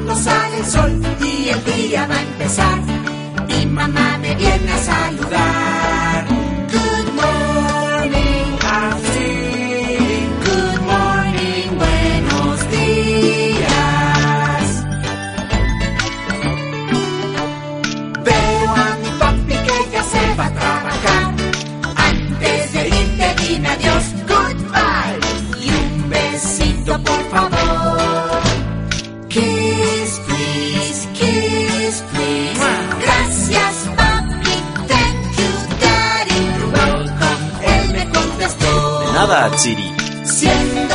cuando sale el sol y el día va a empezar. Mi mamá me viene a saludar. Good morning, I'm singing. Good morning, buenos días. Veo a mi papi que ya se va a trabajar. Antes de irte dime adiós, goodbye. Y un besito por favor. Kiss, please, kiss, please. Gracias, papi, thank you, daddy. You're welcome, él me contestó. De nada, Tsiri. Siempre